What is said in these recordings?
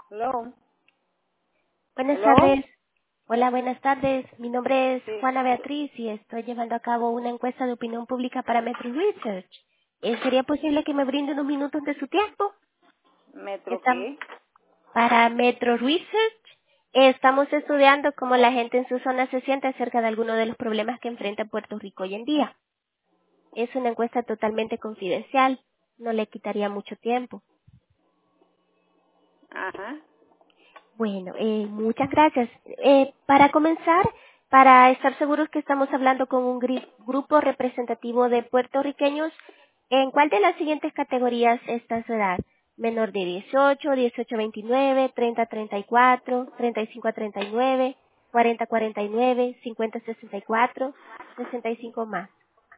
Hello. Buenas Hello. tardes. Hola, buenas tardes. Mi nombre es Sí. Juana Beatriz y estoy llevando a cabo una encuesta de opinión pública para Metro Research. ¿Sería posible que me brinde unos minutos de su tiempo? ¿Metro Estamos qué? para Metro Research. Estamos estudiando cómo la gente en su zona se siente acerca de algunos de los problemas que enfrenta Puerto Rico hoy en día. Es una encuesta totalmente confidencial. No le quitaría mucho tiempo. Ajá. Bueno, muchas gracias. Para comenzar, para estar seguros que estamos hablando con un grupo representativo de puertorriqueños, ¿en cuál de las siguientes categorías está su edad? Menor de 18, 18 a 29, 30 a 34, 35 a 39, 40 a 49, 50 a 64, 65 más.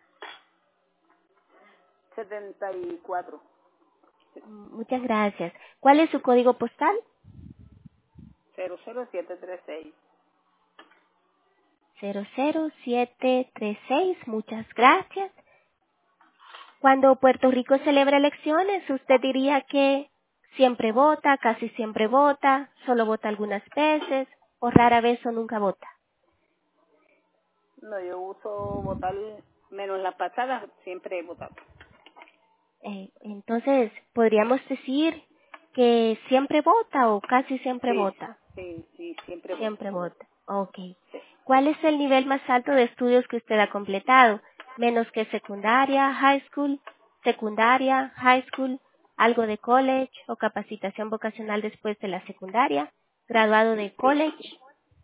74. Muchas gracias. ¿Cuál es su código postal? 00736. 00736. Muchas gracias. Cuando Puerto Rico celebra elecciones, ¿usted diría que siempre vota, casi siempre vota, solo vota algunas veces, o rara vez o nunca vota? No, yo uso votar menos las pasadas, siempre he votado. Entonces, ¿podríamos decir que siempre vota o casi siempre Sí, vota? sí, siempre voto. Siempre vota. Ok. Sí. ¿Cuál es el nivel más alto de estudios que usted ha completado? Menos que secundaria, high school, algo de college o capacitación vocacional después de la secundaria, graduado de college.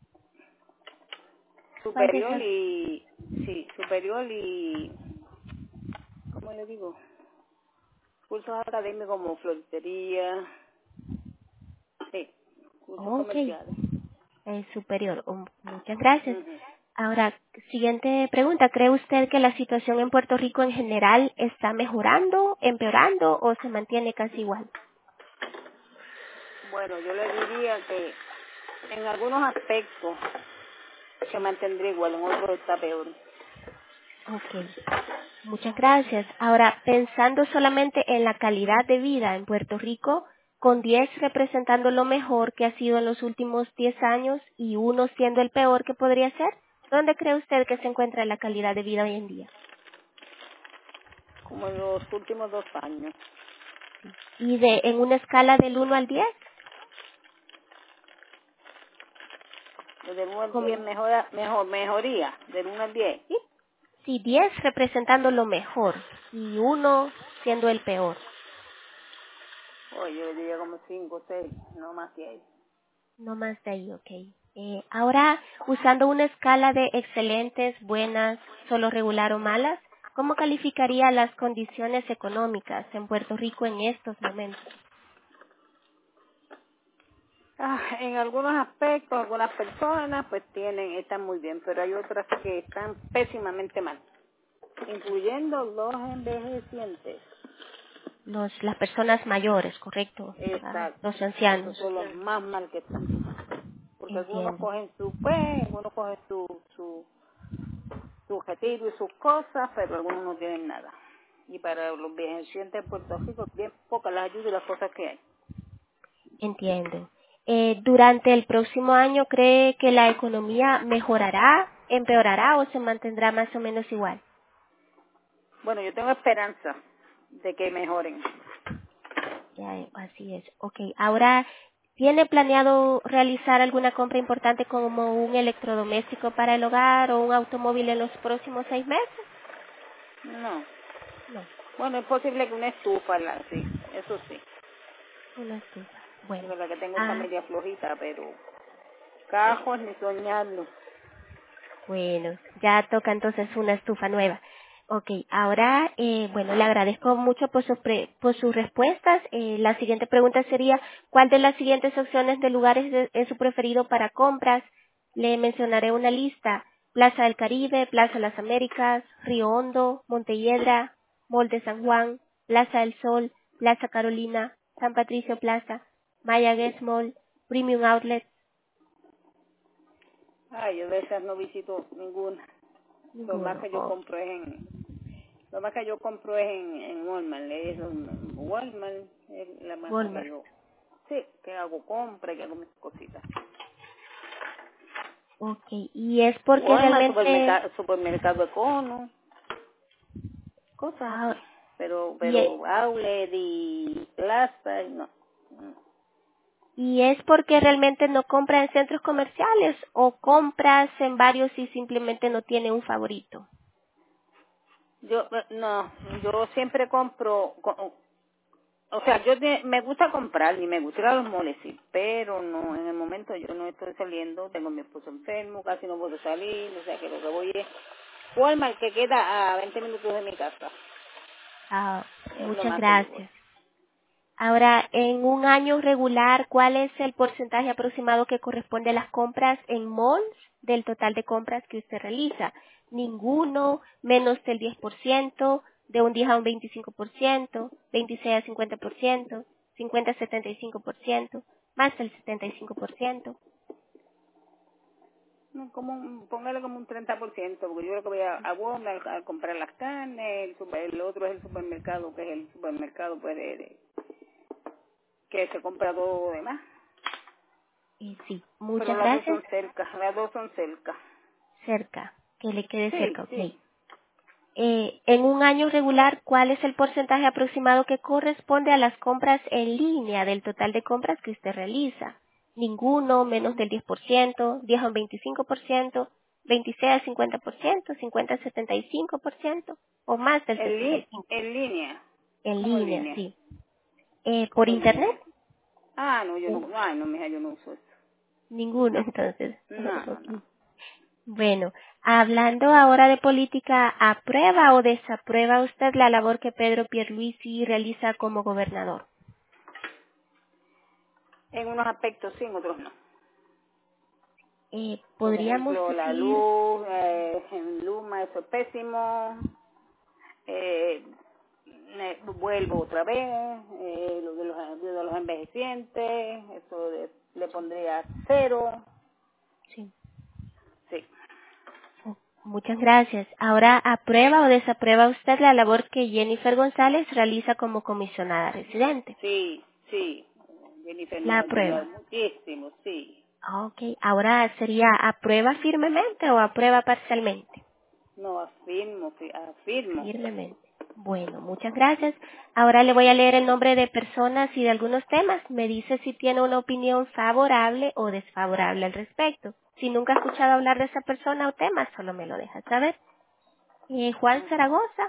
¿Cuál de Superior esas? y... Sí, superior y... ¿Cómo le digo? Cursos académicos como floristería. Sí, cursos Ok. comerciales. Superior. Muchas gracias. Ujú. Ahora, siguiente pregunta. ¿Cree usted que la situación en Puerto Rico en general está mejorando, empeorando o se mantiene casi igual? Bueno, yo le diría que en algunos aspectos se mantendría igual, en otros está peor. Ok, muchas gracias. Ahora, pensando solamente en la calidad de vida en Puerto Rico, con 10 representando lo mejor que ha sido en los últimos 10 años y uno siendo el peor que podría ser, ¿dónde cree usted que se encuentra la calidad de vida hoy en día? Como en los últimos 2 años. Y en una escala del 1 al 10, Del 1 al 10 como, mejoría, del 1 al 10. ¿sí? Sí, 10 representando lo mejor y uno siendo el peor. Oye, yo diría como 5 6 no más que ahí. No más de ahí, ok. Ahora, usando una escala de excelentes, buenas, solo regular o malas, ¿cómo calificaría las condiciones económicas en Puerto Rico en estos momentos? En algunos aspectos, algunas personas pues están muy bien, pero hay otras que están pésimamente mal, incluyendo los envejecientes. Las personas mayores, correcto, Exacto. los Esos ancianos, son los más mal que están. Porque algunos entiendo. cogen algunos cogen su objetivo y sus cosas, pero algunos no tienen nada. Y para los envejecientes de Puerto Rico, bien pocas las ayudas y las cosas que hay. Entiendo. ¿Durante el próximo año cree que la economía mejorará, empeorará o se mantendrá más o menos igual? Bueno, yo tengo esperanza de que mejoren. Ya, así es. Ok, ahora, ¿tiene planeado realizar alguna compra importante como un electrodoméstico para el hogar o un automóvil en los próximos 6 meses? No. No, Bueno, es posible que una estufa, sí, eso sí. una estufa. Es Bueno, verdad que tengo ah, familia flojita, pero cajos ni soñarlo. bueno, ya toca entonces una estufa nueva. Ok, ahora, bueno, le agradezco mucho por sus respuestas. La siguiente pregunta sería, ¿cuál de las siguientes opciones de lugares es su preferido para compras? Le mencionaré una lista. Plaza del Caribe, Plaza Las Américas, Río Hondo, Montelledra, Mall de San Juan, Plaza del Sol, Plaza Carolina, San Patricio Plaza, Maya Guest Mall, Premium Outlet. Ay, yo de esas no visito ninguna. Lo más Ninguno. que yo compro es en Walmart. Es Walmart es la más que Walmart. yo. Sí, que hago compras, que hago mis cositas. Okay, y es porque Walmart, realmente... supermercado Econo, cosas Ah, así. Pero y, outlet y plaza, y no. ¿Y es porque realmente no compra en centros comerciales o compras en varios y simplemente no tiene un favorito? Yo siempre compro, o sea, me gusta comprar y me gusta ir a los moles, sí, pero no, en el momento yo no estoy saliendo, tengo a mi esposo enfermo, casi no puedo salir, o sea que lo que voy es Walmart, que queda a 20 minutos de mi casa, Ah, es lo muchas más que yo voy. gracias. Ahora, en un año regular, ¿cuál es el porcentaje aproximado que corresponde a las compras en malls del total de compras que usted realiza? Ninguno, menos del 10%, de un 10 a un 25%, 26 a 50%, 50 a 75%, más del 75%. No, póngale como un 30%, porque yo creo que voy a Walmart a comprar las carnes, el otro es el supermercado, que es el supermercado pues que se compra todo lo demás. Sí, Pero muchas las dos gracias. son cerca, las dos son cerca. Cerca, que le quede Sí, cerca, ok. sí. En un año regular, ¿cuál es el porcentaje aproximado que corresponde a las compras en línea del total de compras que usted realiza? Ninguno, menos del 10%, 10 a un 25%, 26 al 50%, 50 al 75% o más del 75%. En línea. En ¿Cómo en línea, línea? sí. ¿Por ¿Cómo en línea? internet? No, ay, no, mija, yo no uso eso. Ninguno, entonces. No, no, no. Ok. Bueno, hablando ahora de política, ¿aprueba o desaprueba usted la labor que Pedro Pierluisi realiza como gobernador? En unos aspectos sí, en otros no. Por Podríamos ejemplo, la decir, luz, en Luma, eso es pésimo. Eh, vuelvo otra vez, lo de los envejecientes, eso le pondría 0. sí, Sí, muchas gracias. Ahora, ¿aprueba o desaprueba usted la labor que Jennifer González realiza como comisionada residente? sí, sí. Jennifer La nos ha ayudado aprueba. muchísimo, sí. Ok, ahora sería ¿aprueba firmemente o aprueba parcialmente? No, afirmo. Firmemente. Bueno, muchas gracias. Ahora le voy a leer el nombre de personas y de algunos temas. Me dice si tiene una opinión favorable o desfavorable al respecto. Si nunca ha escuchado hablar de esa persona o tema, solo me lo deja saber. Juan Ajá. Zaragoza.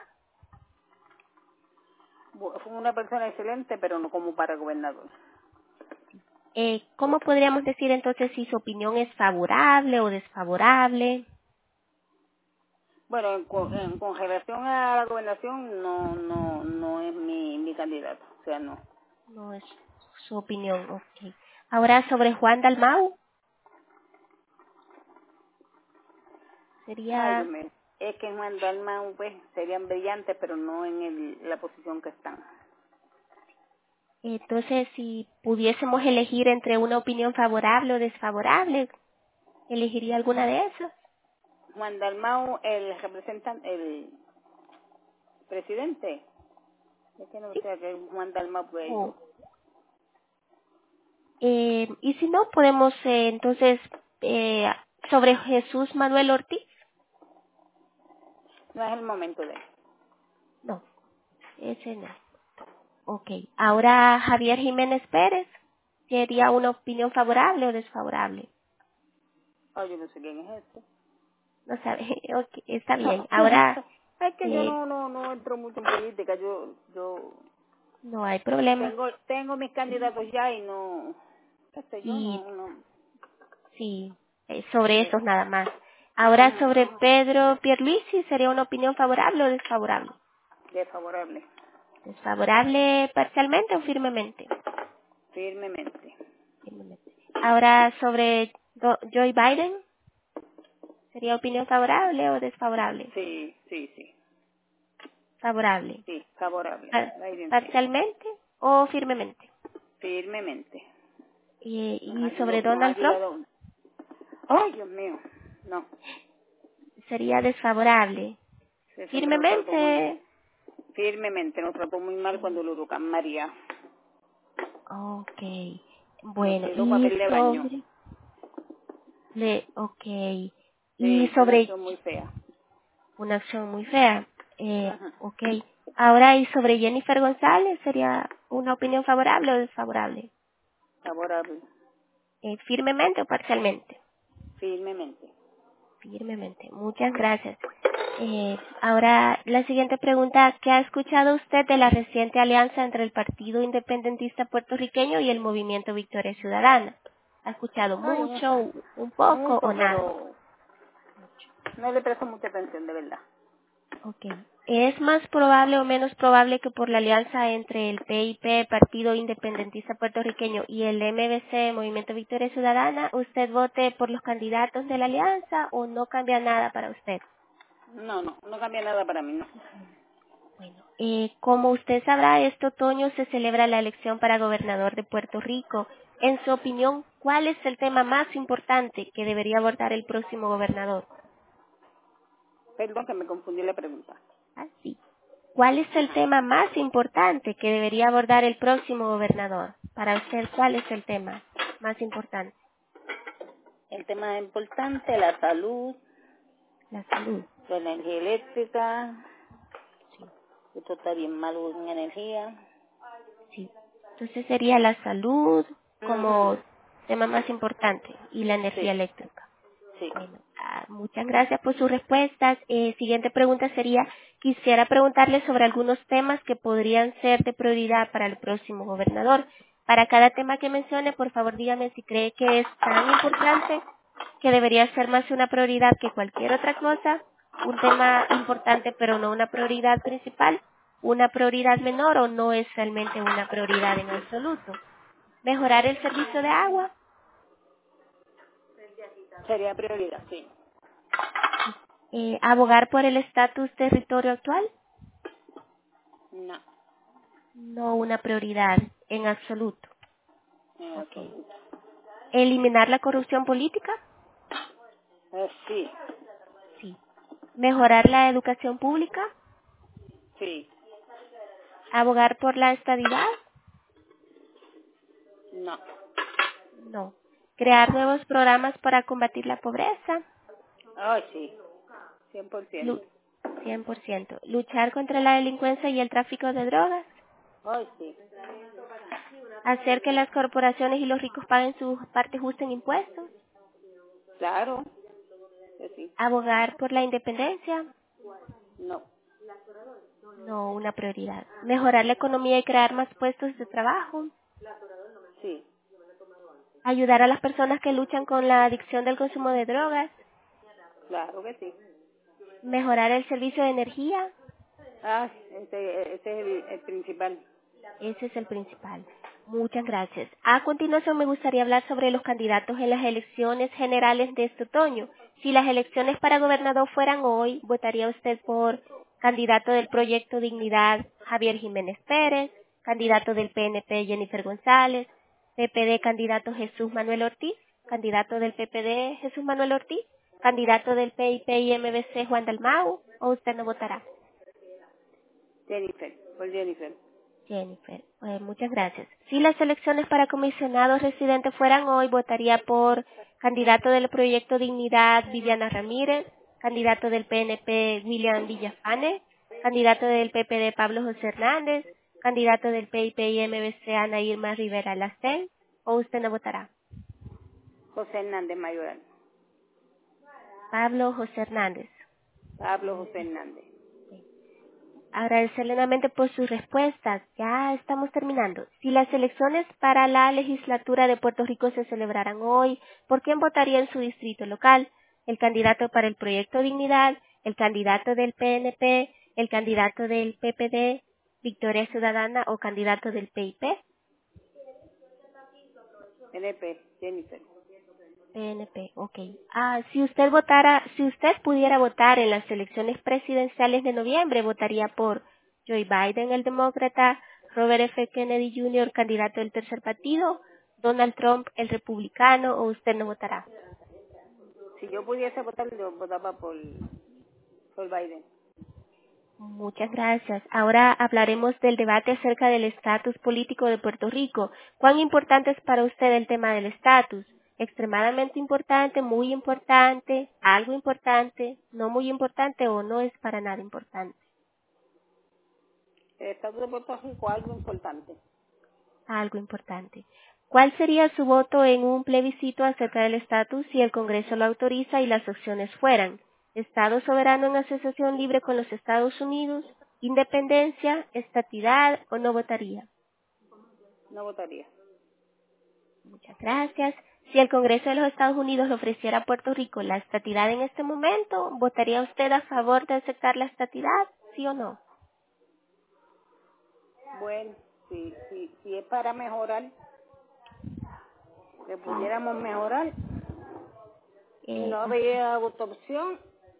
Fue una persona excelente, pero no como para gobernador. ¿Cómo podríamos decir entonces si su opinión es favorable o desfavorable? Bueno, con relación a la gobernación, no es mi candidato. O sea, no. No es su opinión, ok. Ahora sobre Juan Dalmau, Ay, Dios sería... mío. Es que en Juan Dalmau, pues, serían brillantes, pero no en la posición que están. Entonces, si pudiésemos elegir entre una opinión favorable o desfavorable, ¿elegiría alguna de esas? Juan Dalmau, el representante, el presidente. Es que no Sí. sé que Juan Dalmau fue O, eso. y si no, podemos entonces sobre Jesús Manuel Ortiz. No es el momento de él. No, ese no. Ok. Ahora Javier Jiménez Pérez. ¿Sería una opinión favorable o desfavorable? Ay, yo no sé quién es este. No sabe. Ok, está bien. Ahora Es que yo no entro mucho en política. Yo no hay problema. tengo mis candidatos ya y no, qué sé yo, Y no. sí, sobre Sí. esos nada más. Ahora Ajá, sobre Pedro Pierluisi, ¿sería una opinión favorable o desfavorable? desfavorable, ¿Desfavorable parcialmente o firmemente? firmemente. Firmemente. Ahora sobre Joe Biden, ¿sería opinión favorable o desfavorable? Sí, sí, sí, Favorable. sí, favorable. Biden, sí, ¿Parcialmente o firmemente? firmemente. Y sobre Nos ha Donald Trump, ayudado. Ay, Dios mío, no, sería desfavorable. se siempre nos trató Firmemente, firmemente nos trató muy mal cuando el huracán María. ok. No Bueno, quiero y papel de baño. okay. Y Sí, una sobre acción muy fea. una acción muy fea, Ajá. okay. Ahora, y sobre Jennifer González, ¿sería una opinión favorable o desfavorable? Favorable. ¿Firmemente o parcialmente? Firmemente. Firmemente. Muchas gracias. Ahora, la siguiente pregunta, ¿qué ha escuchado usted de la reciente alianza entre el Partido Independentista Puertorriqueño y el Movimiento Victoria Ciudadana? ¿Ha escuchado Ay, mucho, un poco o mucho, nada? pero no le presto mucha atención, de verdad. Ok. ¿Es más probable o menos probable que por la alianza entre el PIP, Partido Independentista Puertorriqueño, y el MVC, Movimiento Victoria Ciudadana, usted vote por los candidatos de la alianza o no cambia nada para usted? No cambia nada para mí, no. Bueno, como usted sabrá, este otoño se celebra la elección para gobernador de Puerto Rico. En su opinión, ¿cuál es el tema más importante que debería abordar el próximo gobernador? Perdón que me confundí la pregunta. Ah, sí. ¿Cuál es el Ajá. tema más importante que debería abordar el próximo gobernador? Para usted, ¿cuál es el tema más importante? El tema importante, la salud, La salud. la energía eléctrica. Sí, Esto está bien malo en energía. sí. Entonces sería la salud Ujú. como tema más importante y la energía Sí, eléctrica. sí. Bueno, muchas gracias por sus respuestas. Siguiente pregunta sería, quisiera preguntarle sobre algunos temas que podrían ser de prioridad para el próximo gobernador. Para cada tema que mencione, por favor dígame si cree que es tan importante que debería ser más una prioridad que cualquier otra cosa, un tema importante pero no una prioridad principal, una prioridad menor o no es realmente una prioridad en absoluto. Mejorar el servicio de agua, Sería prioridad, sí. abogar por el estatus territorio actual, No, no una prioridad en absoluto. en Okay. absoluto. Eliminar la corrupción política, Sí, sí. Mejorar la educación pública, sí. abogar por la estadidad, No. no. Crear nuevos programas para combatir la pobreza, Ay, sí. 100%. Lu- 100%. Luchar contra la delincuencia y el tráfico de drogas, Ay, sí. hacer que las corporaciones y los ricos paguen su parte justa en impuestos, Claro que sí. abogar por la independencia, No. no una prioridad. Mejorar la economía y crear más puestos de trabajo, Sí. ayudar a las personas que luchan con la adicción del consumo de drogas, Claro que sí. mejorar el servicio de energía, Ah, ese es el principal. ese es el principal. Muchas gracias. A continuación me gustaría hablar sobre los candidatos en las elecciones generales de este otoño. Si las elecciones para gobernador fueran hoy, ¿votaría usted por candidato del Proyecto Dignidad Javier Jiménez Pérez, candidato del PNP Jennifer González, PPD candidato Jesús Manuel Ortiz, candidato del PPD Jesús Manuel Ortiz, candidato del PIP y MBC Juan Dalmau, o usted no votará? Jennifer, por Jennifer. Jennifer, muchas gracias. Si las elecciones para comisionados residentes fueran hoy, votaría por candidato del Proyecto Dignidad Viviana Ramírez, candidato del PNP William Villafane, candidato del PPD Pablo José Hernández, candidato del PIP y MBC Ana Irma Rivera Lacén, o usted no votará. José Hernández Mayoral. Pablo José Hernández. Pablo José Hernández. Agradecerle nuevamente por sus respuestas. Ya estamos terminando. Si las elecciones para la legislatura de Puerto Rico se celebraran hoy, ¿por quién votaría en su distrito local? ¿El candidato para el Proyecto Dignidad, el candidato del PNP, el candidato del PPD, Victoria Ciudadana o candidato del PIP? NP, Jennifer. PNP, ok. Si usted pudiera votar en las elecciones presidenciales de noviembre, votaría por Joe Biden, el demócrata, Robert F. Kennedy Jr., candidato del tercer partido, Donald Trump, el republicano, o usted no votará. Si yo pudiese votar, yo votaba por Biden. Muchas gracias. Ahora hablaremos del debate acerca del estatus político de Puerto Rico. ¿Cuán importante es para usted el tema del estatus? ¿Extremadamente importante, muy importante, algo importante, no muy importante o no es para nada importante? El estatus de Puerto Rico es algo importante. Algo importante. ¿Cuál sería su voto en un plebiscito acerca del estatus si el Congreso lo autoriza y las opciones fueran Estado soberano en asociación libre con los Estados Unidos, independencia, estatidad o no votaría? No votaría. Muchas gracias. Si el Congreso de los Estados Unidos le ofreciera a Puerto Rico la estatidad en este momento, ¿votaría usted a favor de aceptar la estatidad? ¿Sí o no? Bueno, si es para mejorar, que pudiéramos mejorar y no Ok. había otra opción,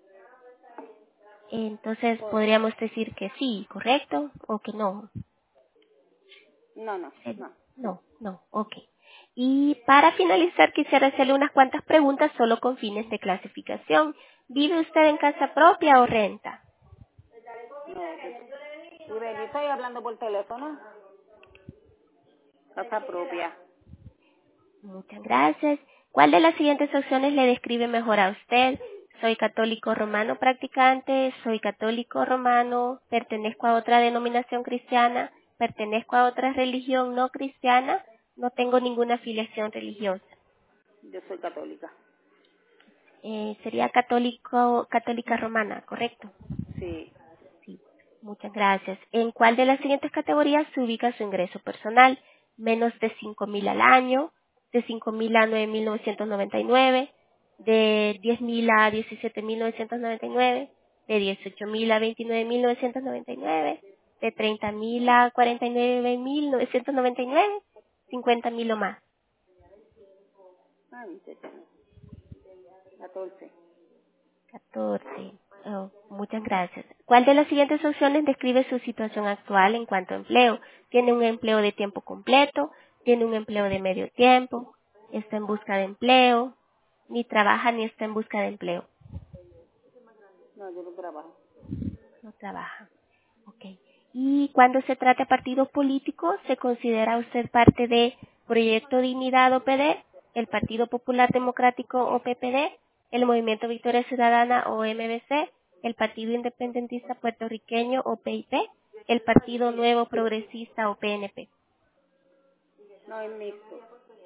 Entonces pues podríamos decir que sí, ¿correcto? O que no. no, no, Eh, no. No, no, ok. Y para finalizar quisiera hacerle unas cuantas preguntas solo con fines de clasificación. ¿Vive usted en casa propia o renta? Y ven, estoy hablando por teléfono, casa propia. Muchas gracias. ¿Cuál de las siguientes opciones le describe mejor a usted? Soy católico romano practicante, soy católico romano, pertenezco a otra denominación cristiana, pertenezco a otra religión no cristiana, no tengo ninguna afiliación religiosa. Yo soy católica. Sería católico, católica romana, ¿correcto? Sí. Sí, muchas gracias. ¿En cuál de las siguientes categorías se ubica su ingreso personal? Menos de 5,000 al año, de 5,000 a 9,999, de 10,000 a 17,999, de 18,000 a 29,999, de 30,000 a 49,999, 50,000 o más. Ah, 14. 14. Oh, muchas gracias. ¿Cuál de las siguientes opciones describe su situación actual en cuanto a empleo? ¿Tiene un empleo de tiempo completo? ¿Tiene un empleo de medio tiempo? ¿Está en busca de empleo? ¿Ni trabaja ni está en busca de empleo? No, yo no trabajo. No trabaja. Ok. Y cuando se trata de partidos políticos, ¿se considera usted parte de Proyecto Dignidad o PD, el Partido Popular Democrático o PPD, el Movimiento Victoria Ciudadana o MBC, el Partido Independentista Puertorriqueño o PIP, el Partido Nuevo Progresista o PNP? No, es mixto.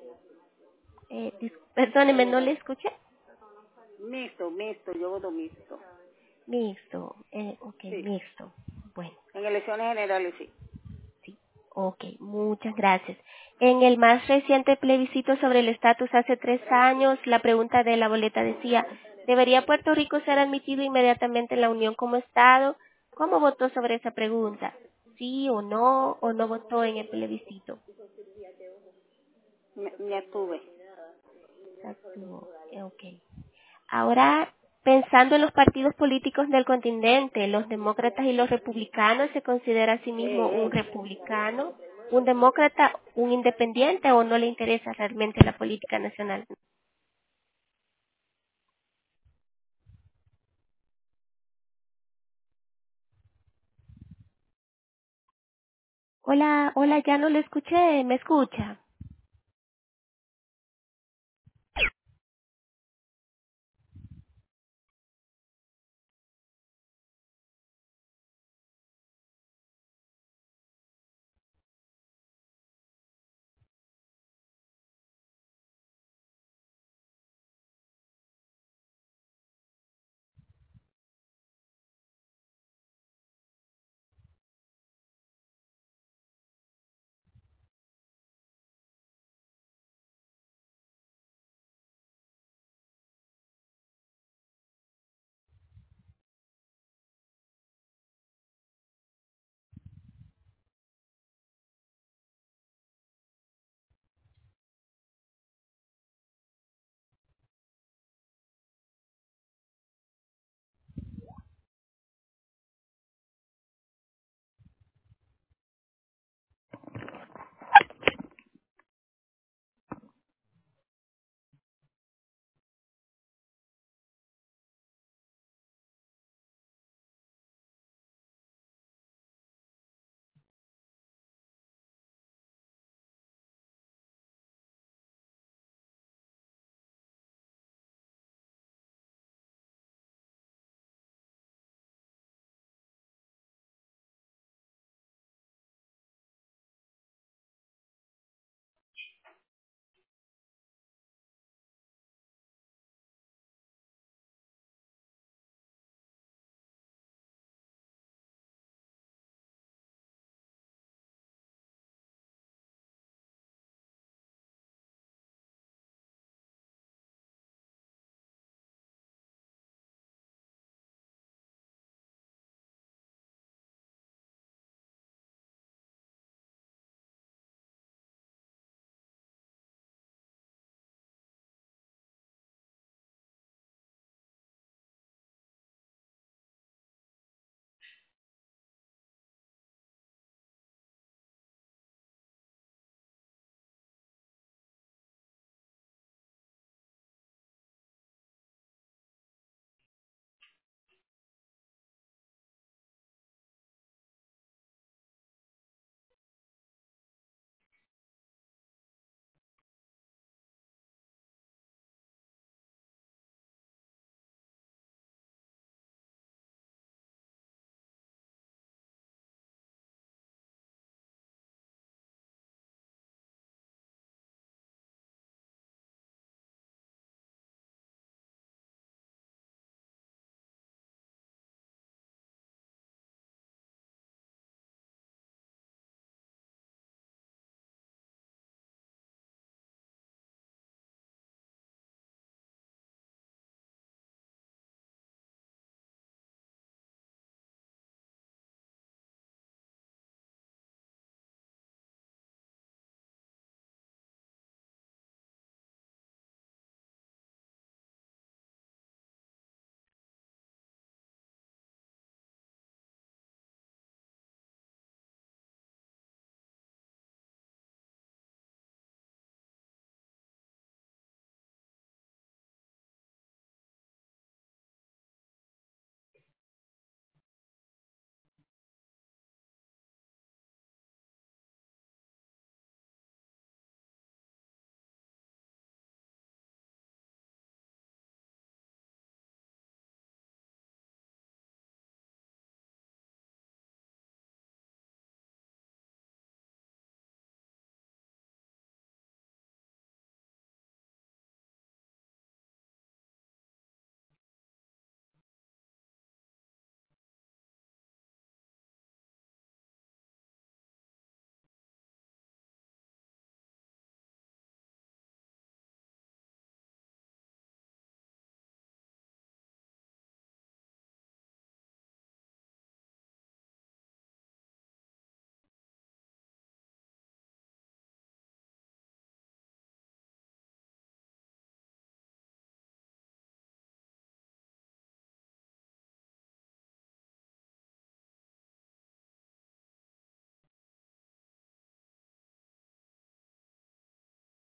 Perdóneme, ¿no le escuché? Mixto, yo voto mixto. Mixto. Ok, Sí. mixto. Bueno. En elecciones generales sí. Sí, ok, muchas gracias. En el más reciente plebiscito sobre el estatus hace 3 años, la pregunta de la boleta decía, ¿debería Puerto Rico ser admitido inmediatamente en la Unión como Estado? ¿Cómo votó sobre esa pregunta? ¿Sí o no votó en el plebiscito? Me abstuve. Exacto, ok. Ahora, pensando en los partidos políticos del continente, los demócratas y los republicanos, ¿se considera a sí mismo un republicano, un demócrata, un independiente o no le interesa realmente la política nacional? Hola, hola, ya no le escuché, ¿me escucha?